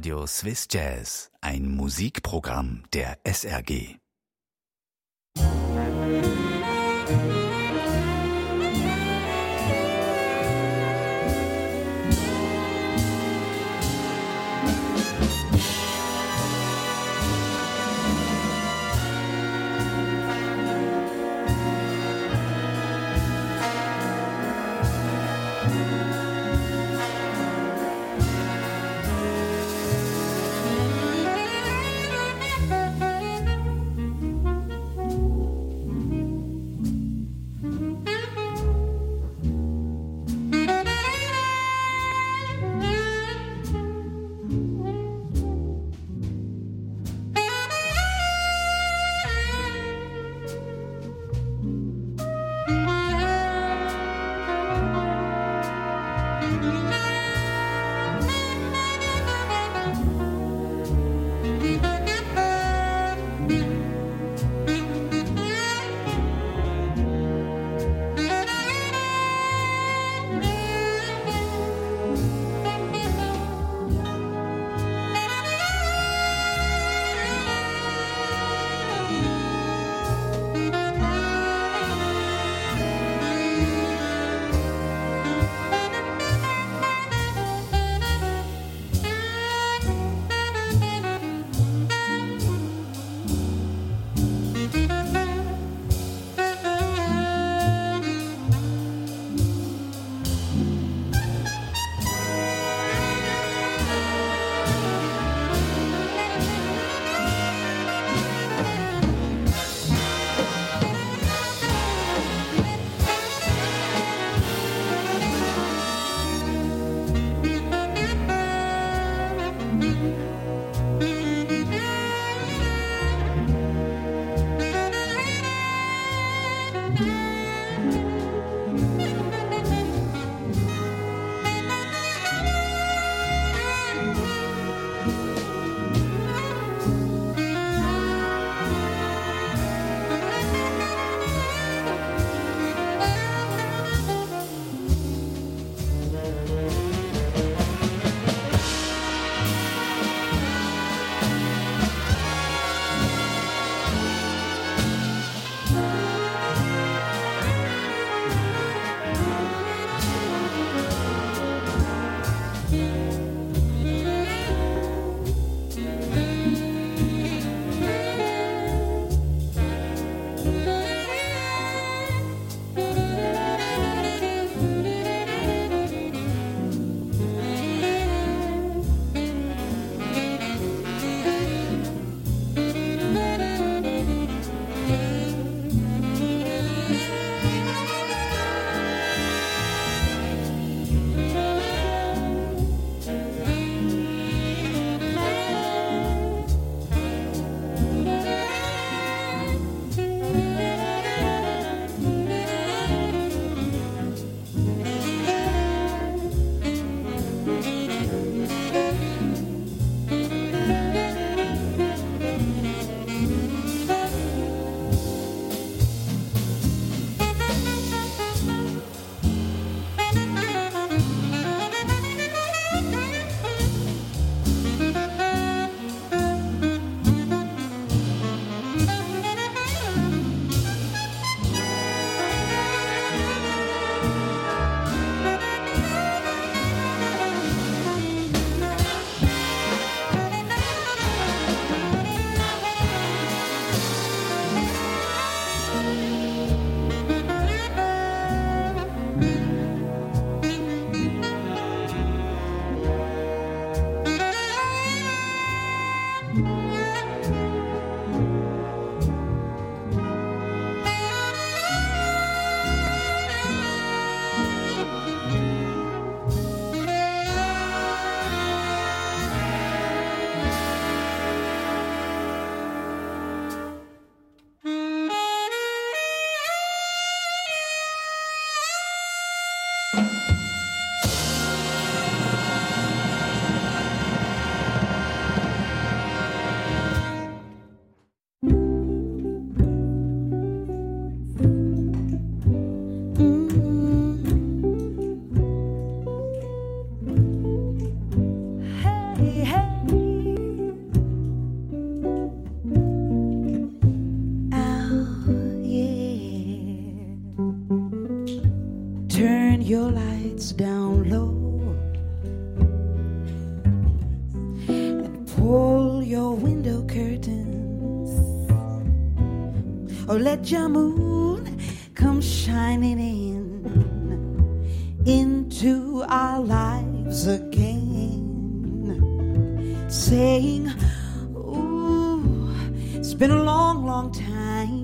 Radio Swiss Jazz, ein Musikprogramm der SRG. turn your lights down low and pull your window curtains, or let your moon come shining into our lives again, saying, ooh, it's been a long, long time.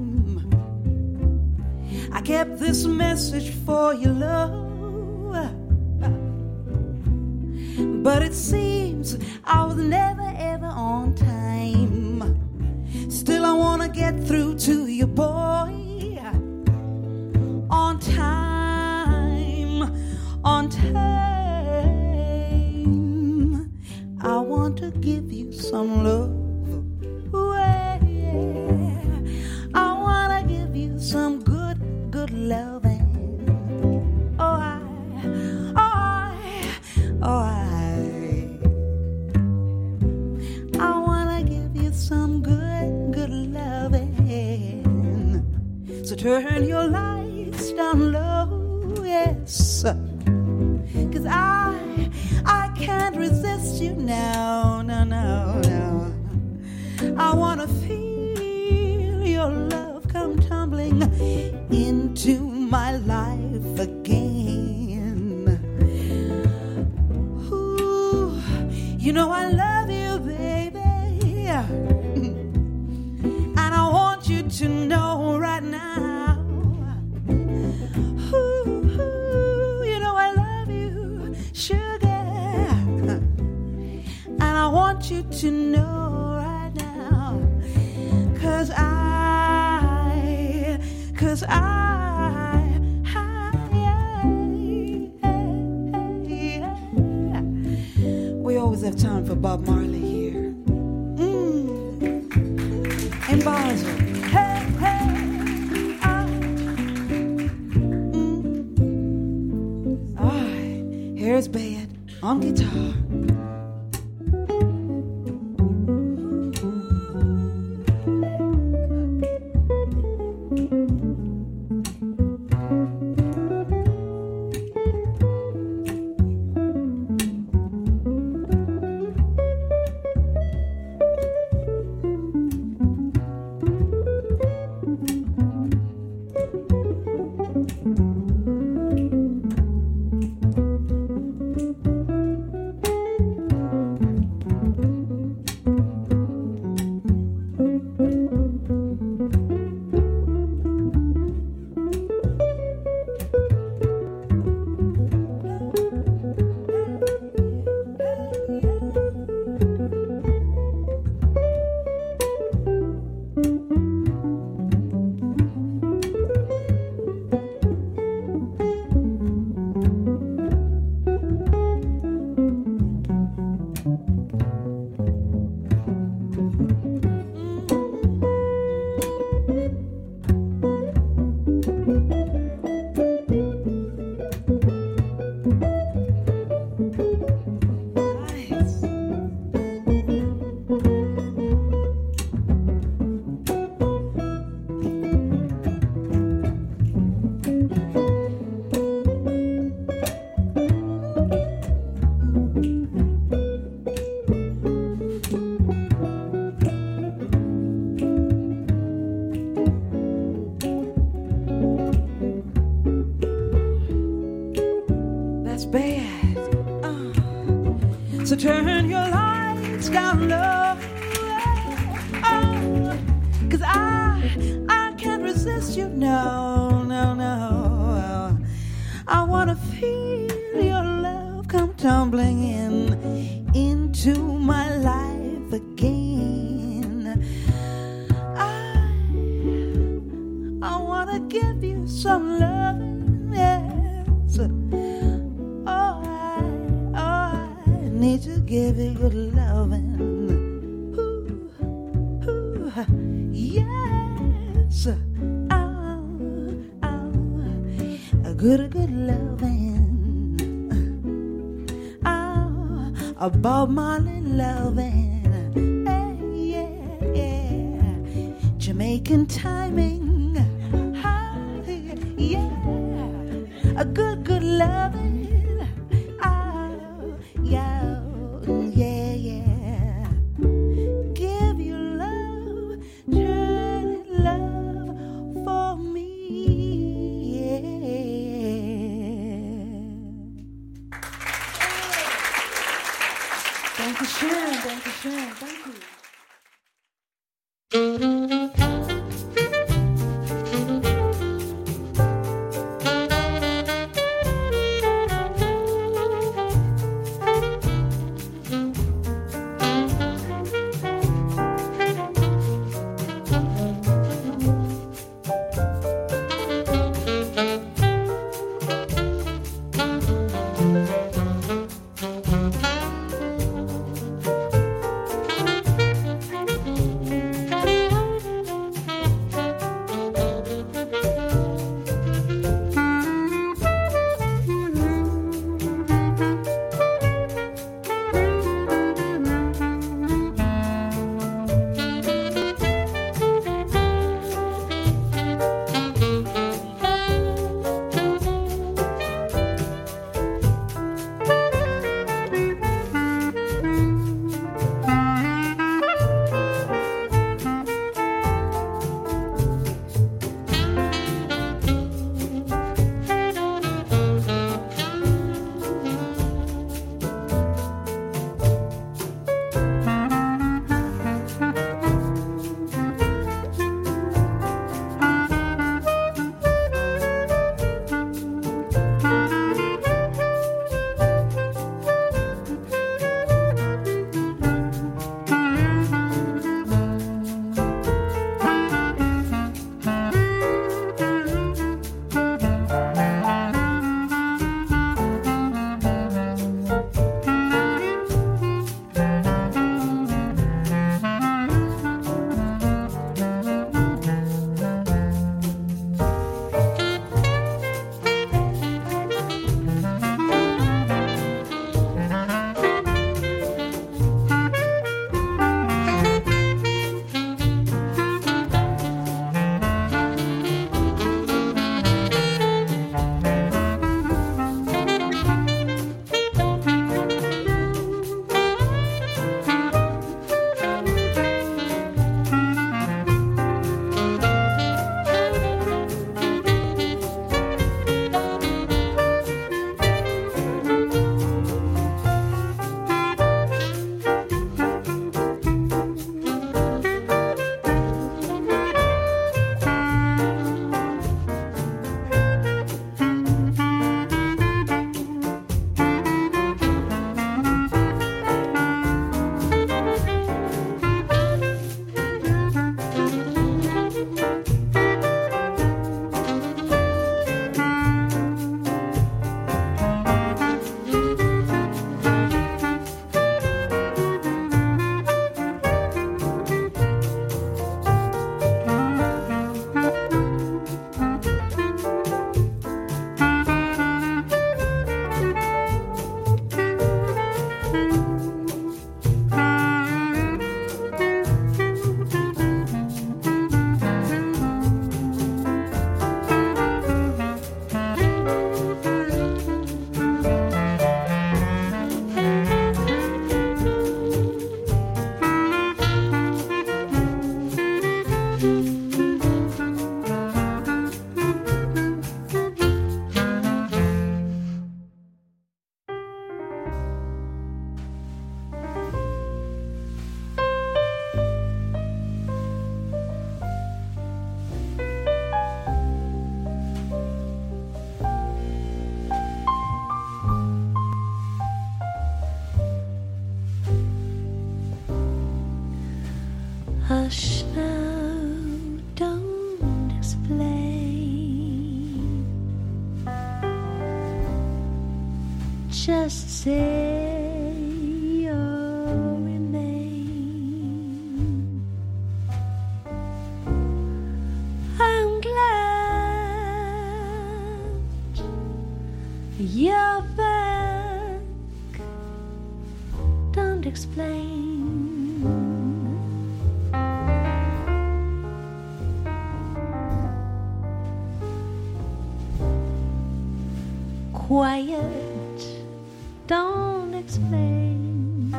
I kept this message for you, love, but it seems I was never ever on time. Still I wanna get through to you, boy, on time, on time. I want to give you some love. Ooh, yeah. I wanna give you some good loving. I wanna give you some good loving. So turn your lights down low, yes, 'cause I can't resist you now, no. I wanna feel your love come tumbling into my life again. Ooh, you know I love you, baby, and I want you to know right now. Ooh, you know I love you, sugar, and I want you to know right now, 'cause we always have time for Bob Marley here. In Basel. Hey, all right, here's Bayard on guitar. So turn your lights down low, 'cause I can't resist you, no. I wanna feel your love come tumbling into my life again. I wanna give you some love, yes. Need to give you good loving. Ooh, yes. A good loving. A Bob Marley loving. Yeah. Jamaican timing. Yeah. A good love it. Oh, yeah, yeah, yeah. Give you love, truly love for me. Yeah. Dankeschön, Dankeschön, thank you. Hush now, don't explain. Just say your remain. I'm glad you're back. Don't explain. quiet, don't explain.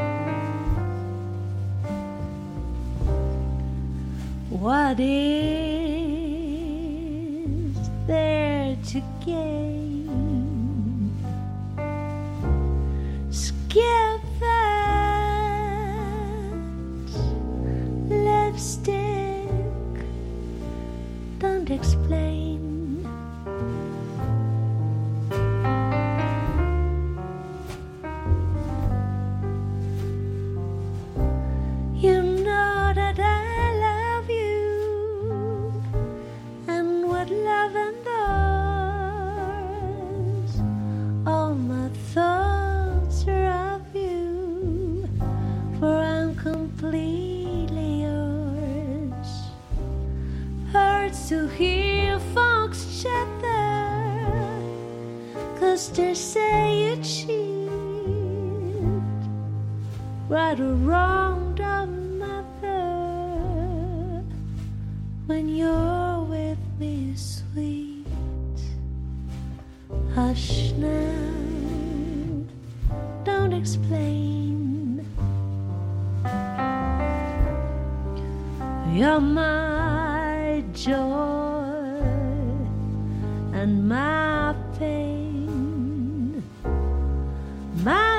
What is there to gain? Skip that lipstick, don't explain. You know that I love you, and what love endures. All my thoughts are of you, for I'm completely yours. Hurts to hear folks chatter, 'cause they say you cheat. Right or wrong don't matter when you're with me, sweet. Hush now, don't explain. You're my joy and my pain, my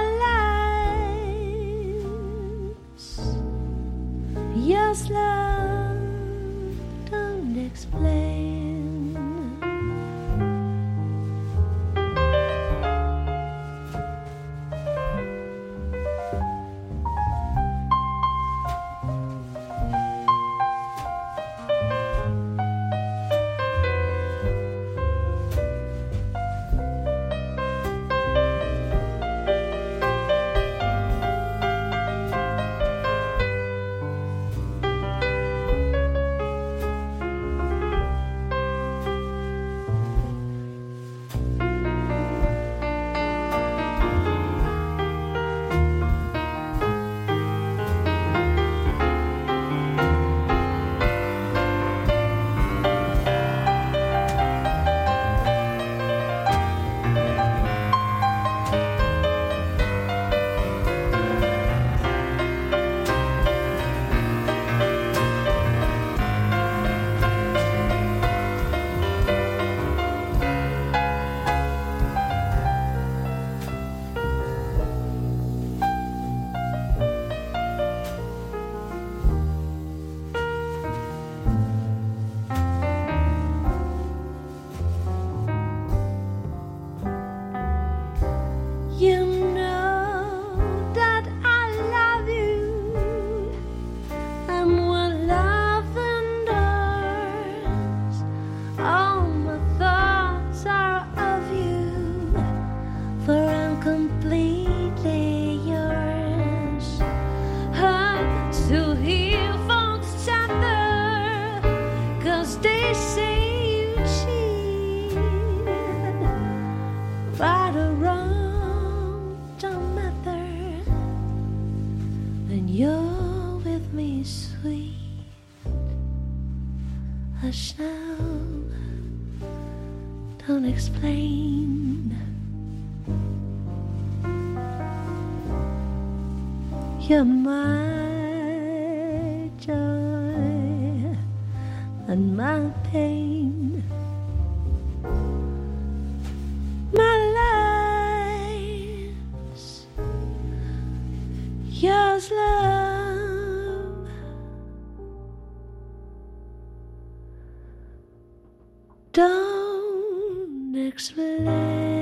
lives. Yes, love, don't explain. You know that I love you, and what love endures. All my thoughts are of you, for I'm completely yours. Hurt to hear folks chatter, 'cause they say you cheat. Right or wrong don't matter when you're with me, sweet. Hush now, don't explain. You're my joy and my pain, my lives. Yours, love, don't explain.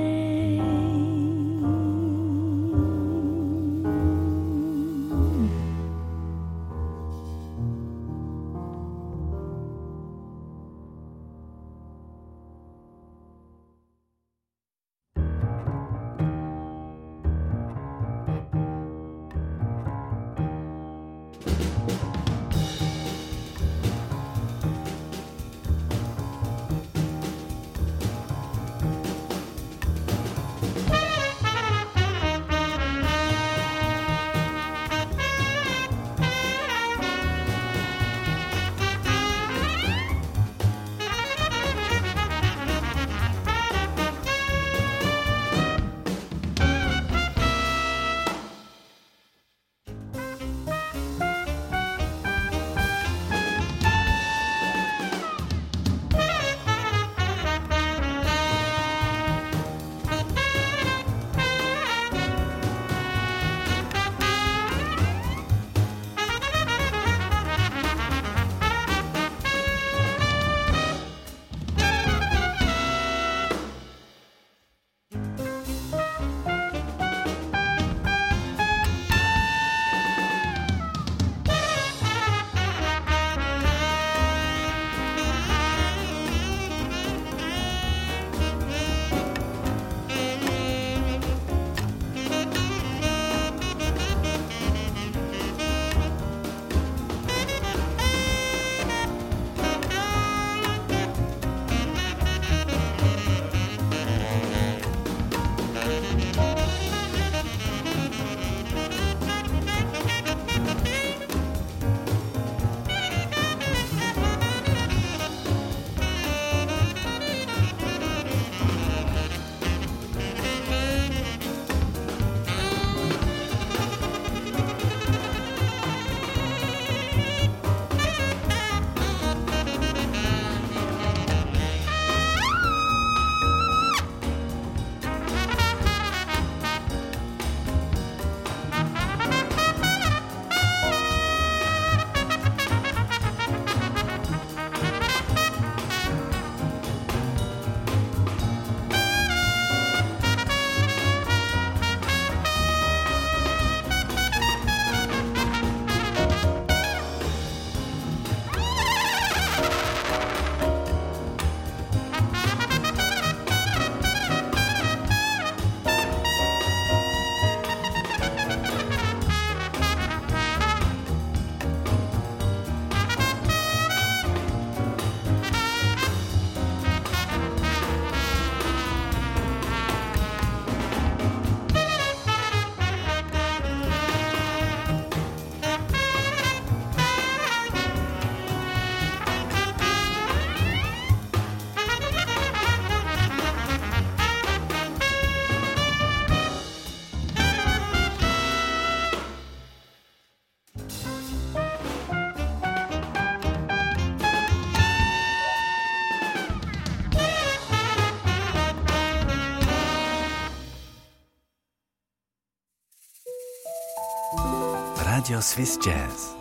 Radio Swiss Jazz.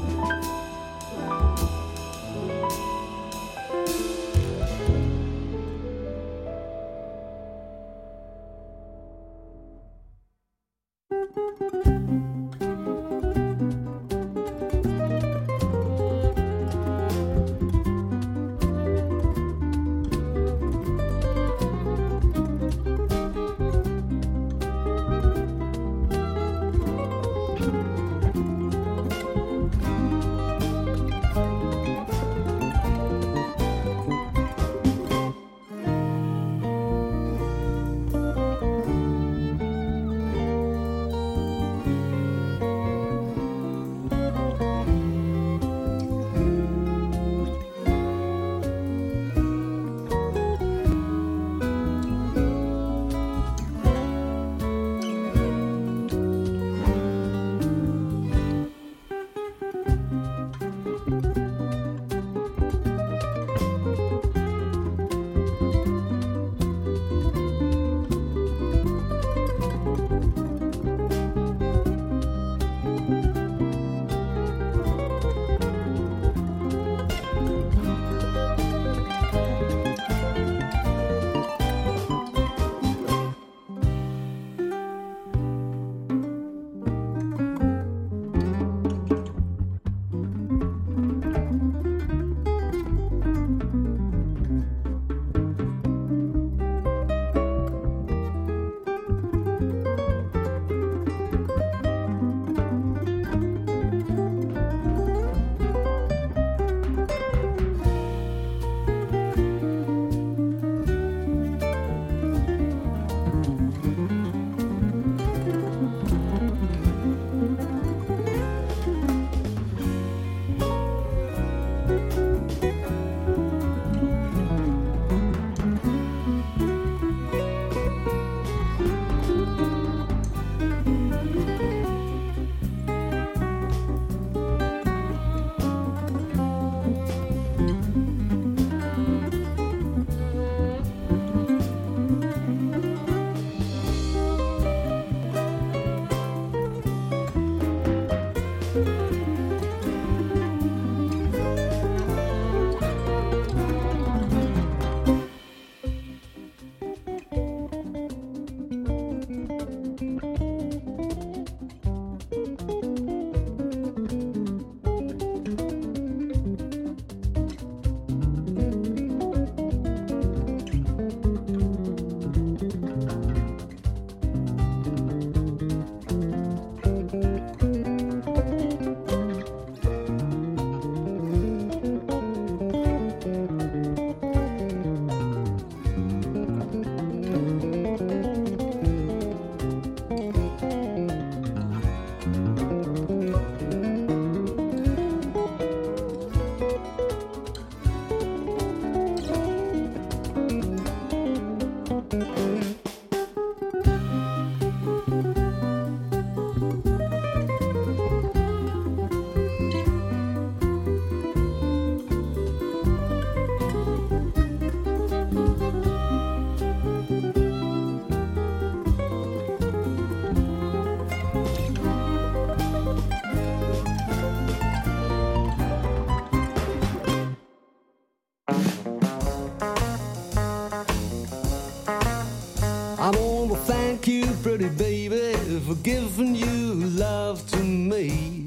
pretty baby, for giving you love to me.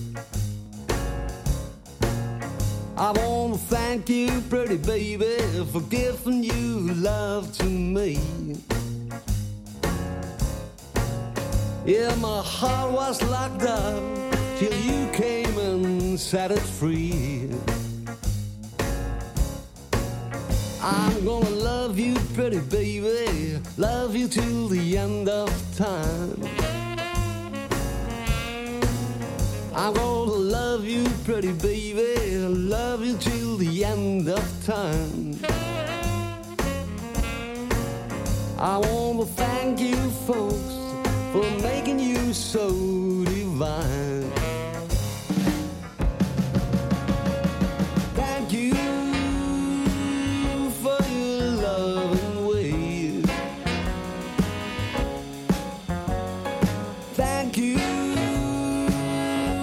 I wanna thank you, pretty baby, for giving you love to me. Yeah, my heart was locked up till you came and set it free. I'm gonna love you, pretty baby, love you till the end of time. I'm gonna love you, pretty baby, love you till the end of time. I wanna thank you, folks, for making you so divine. Thank you for your loving ways. Thank you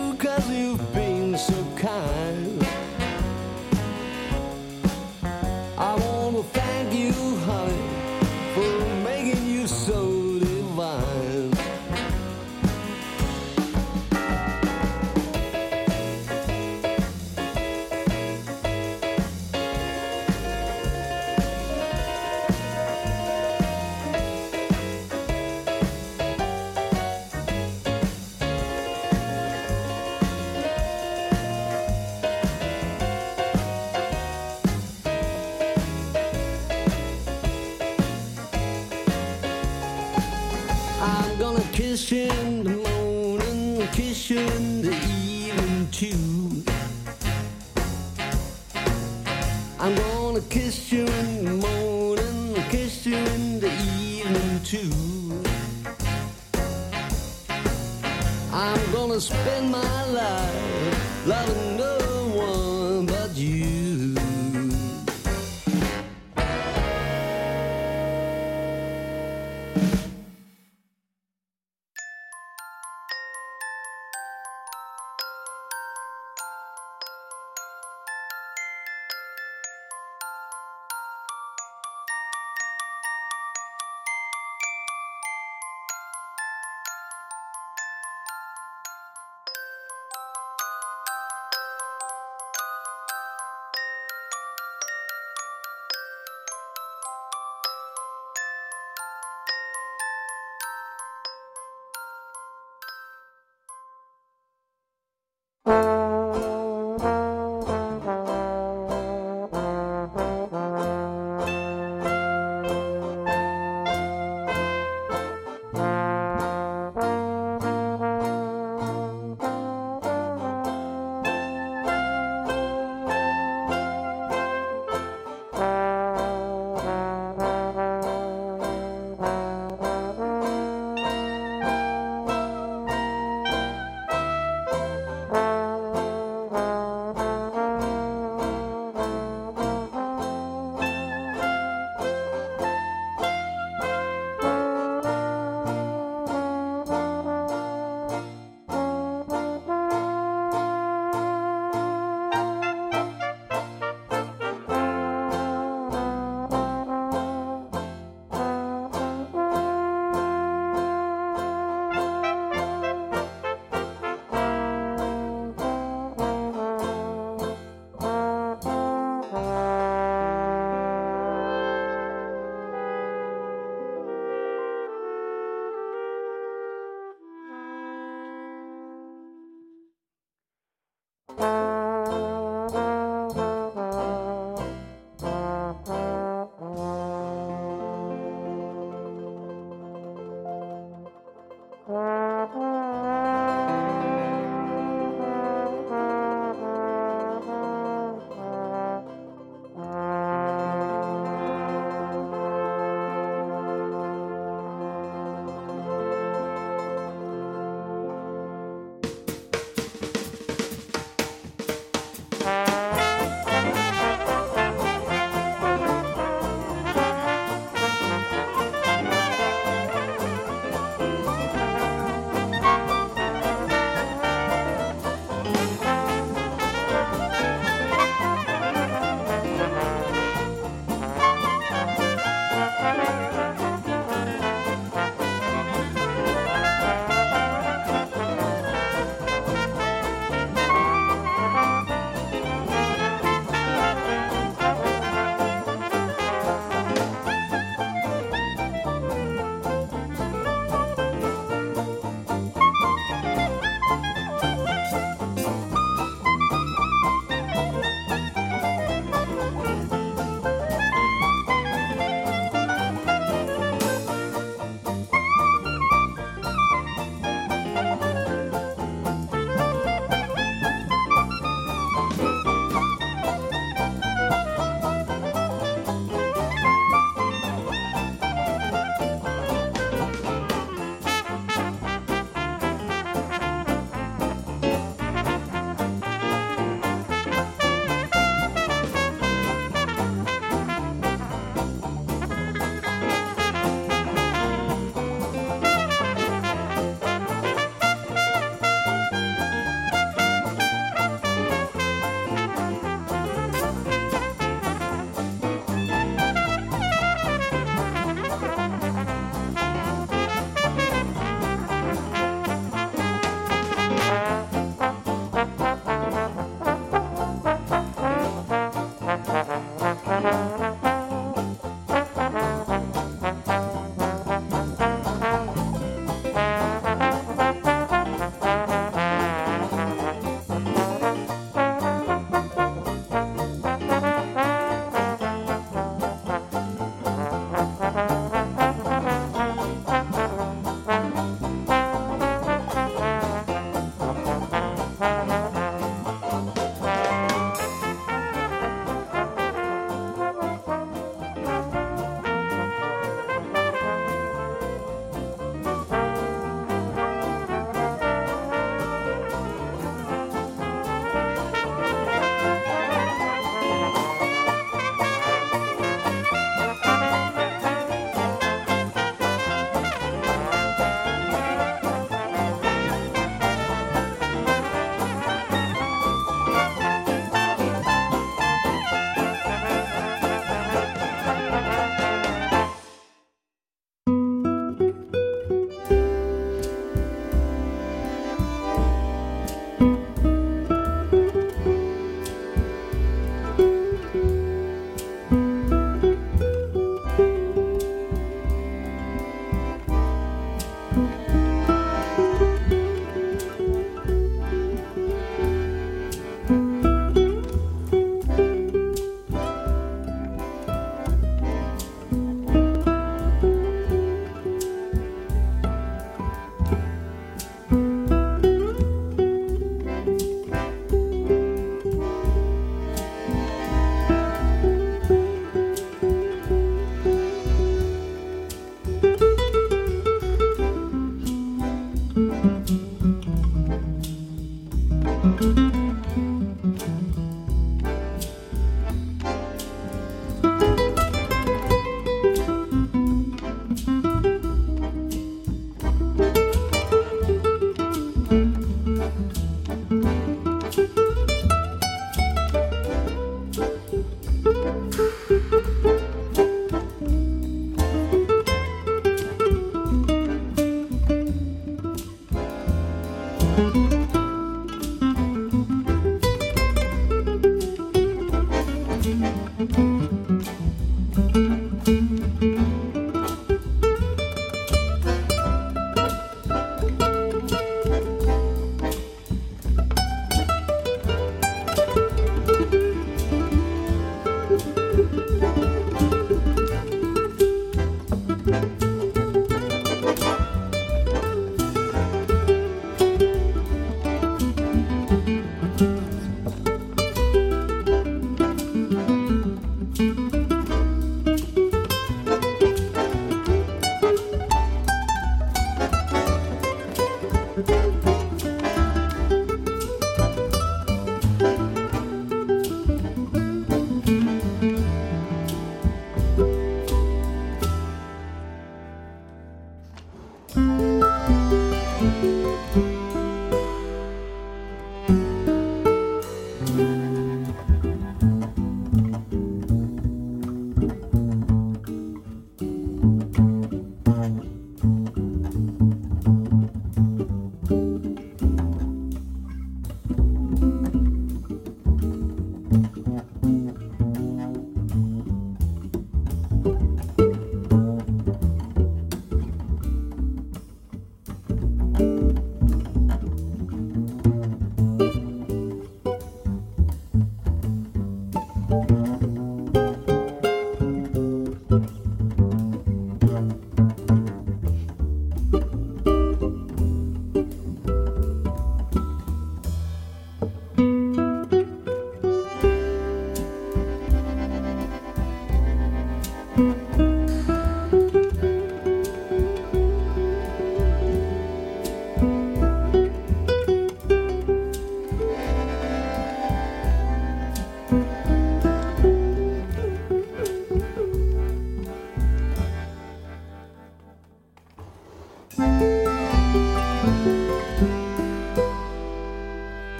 kiss you in the morning, kiss you in the evening too. I'm gonna kiss you in the morning, kiss you in the evening too. I'm gonna spend my life loving no one but you.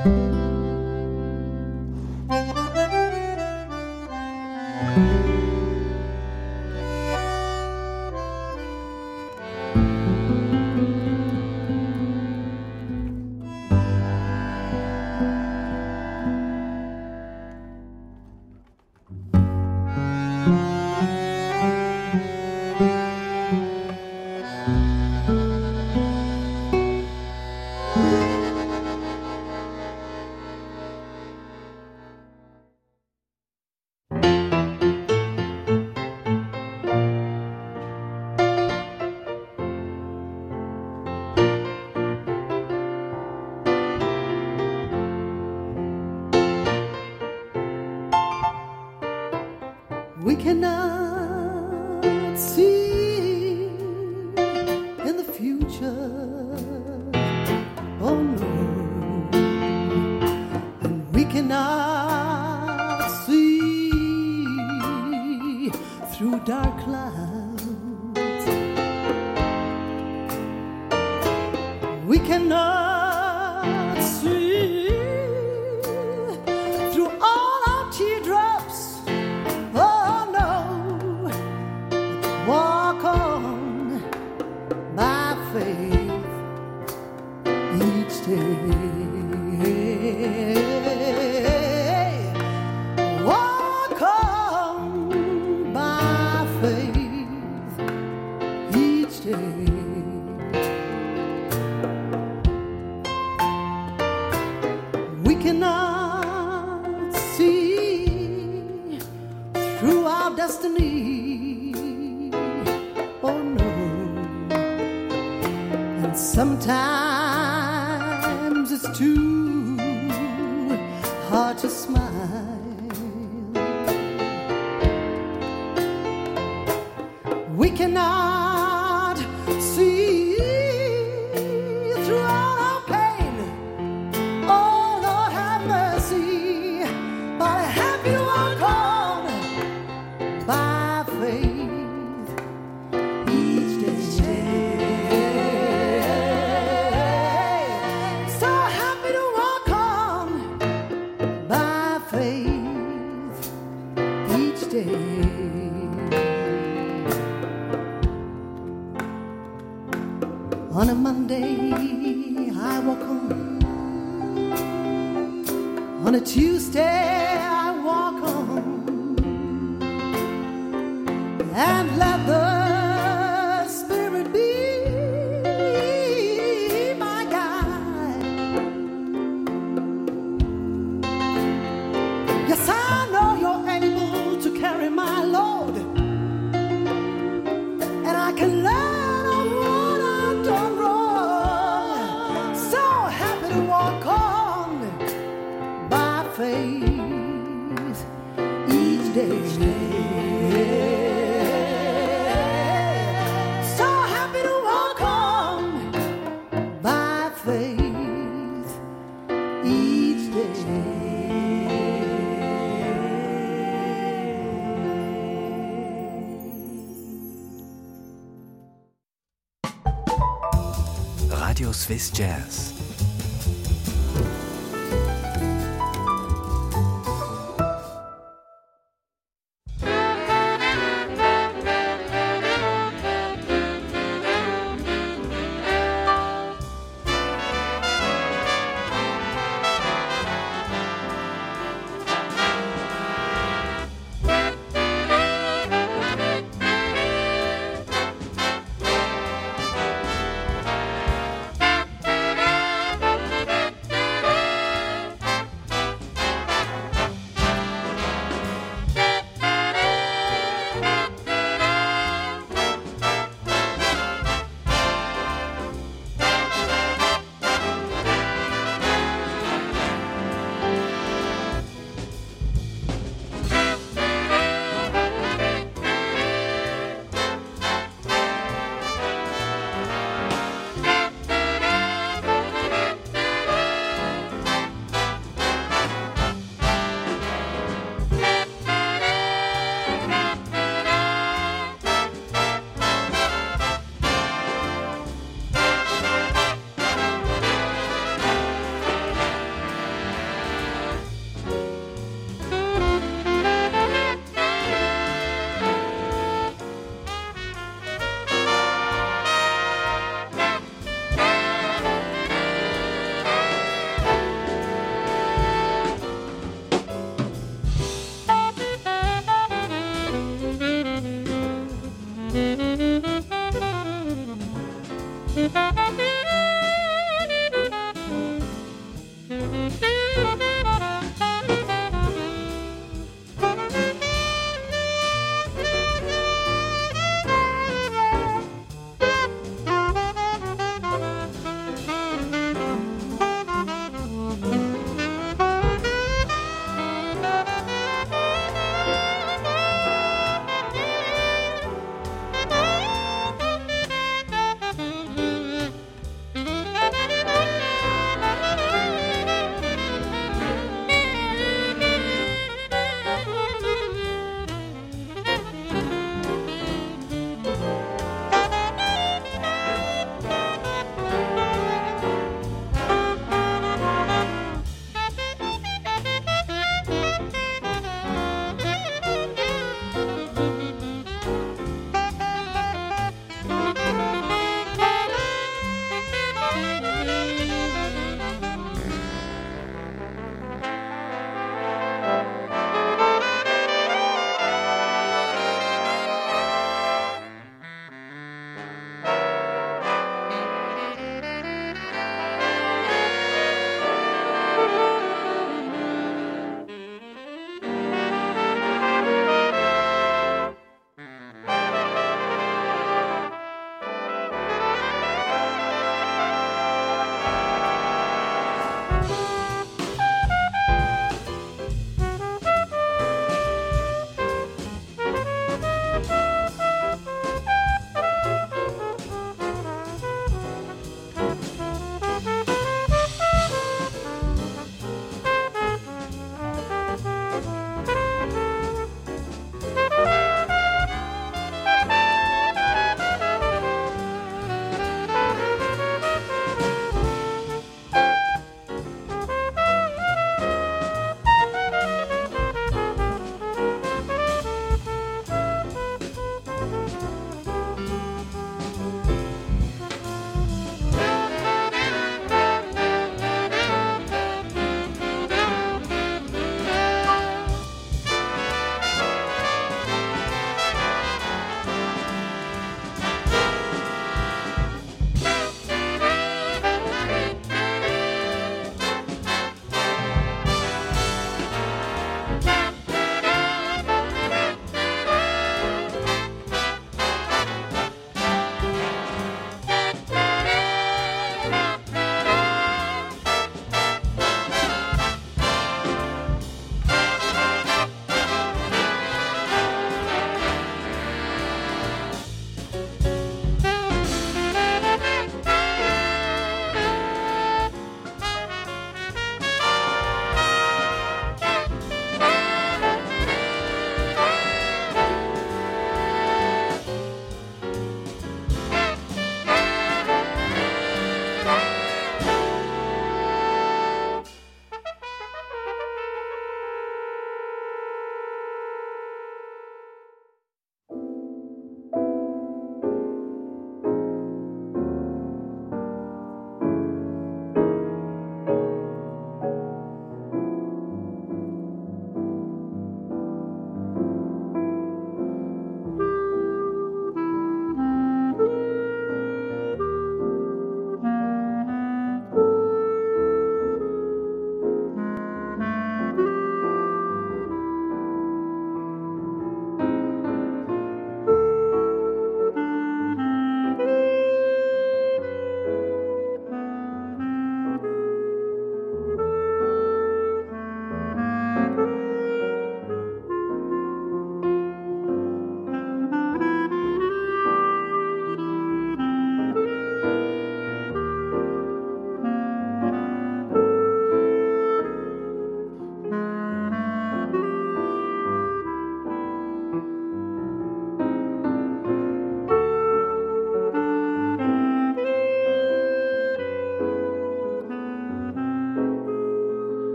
We cannot see in the future, oh no, and we cannot see through dark clouds. We cannot see through all our teardrops. Walk on by faith each day. Walk on by faith each day. We cannot see through our destiny. Sometimes it's too hard to smile. We cannot see through all our pain. Oh Lord, have mercy. But I have you walk on by faith each day. On a Monday, I walk home. On a Tuesday, I walk home. And let the Spirit be my guide. Yes, I know you're able to carry my load. And I can learn. Faith each day. So happy to walk on by faith each day. Radio Swiss Jazz.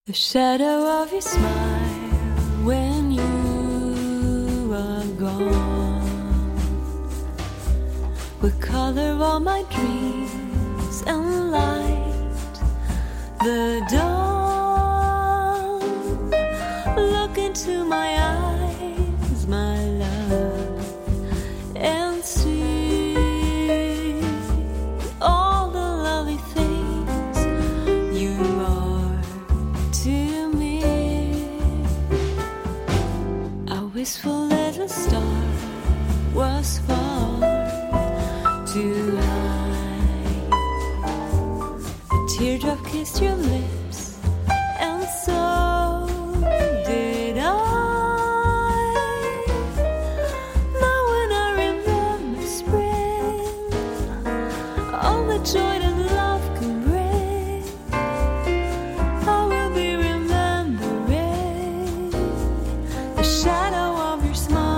The shadow of your smile when you are gone will color all my dreams and light the dawn. Look into my eyes, my love, and see all the lovely things you are to me. A wistful little star was far too high. A teardrop kissed your lips, and so did I. Now when I remember spring, all the joy that love can bring, I will be remembering the shadow of your smile.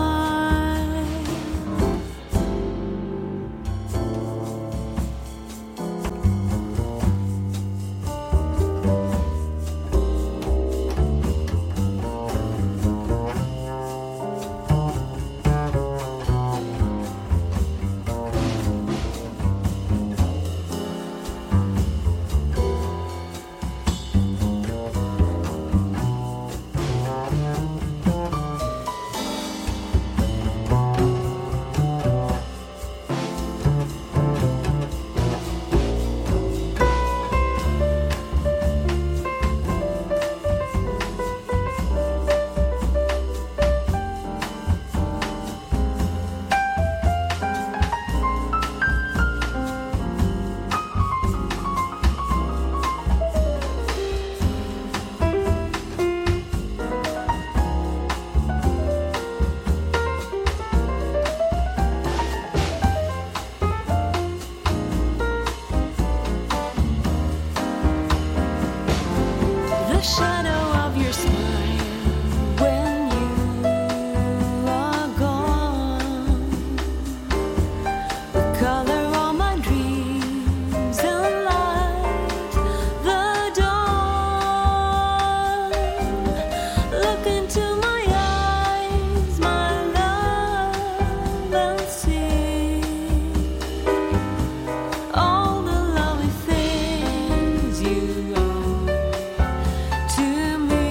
The shadow of your smile when you are gone will color all my dreams and light the dawn. Look into my eyes, my love, and see all the lovely things you are to me.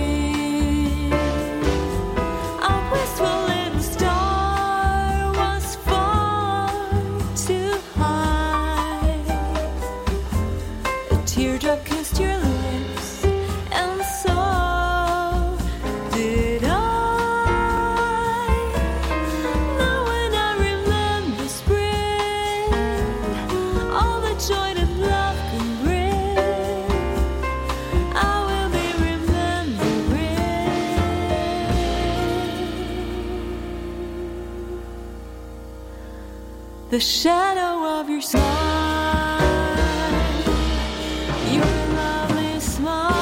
A wistful little star was far too high. A teardrop kissed your lips, and so did I. Now when I remember spring, all the joy that love can bring, I will be remembering the shadow of your smile, your lovely smile.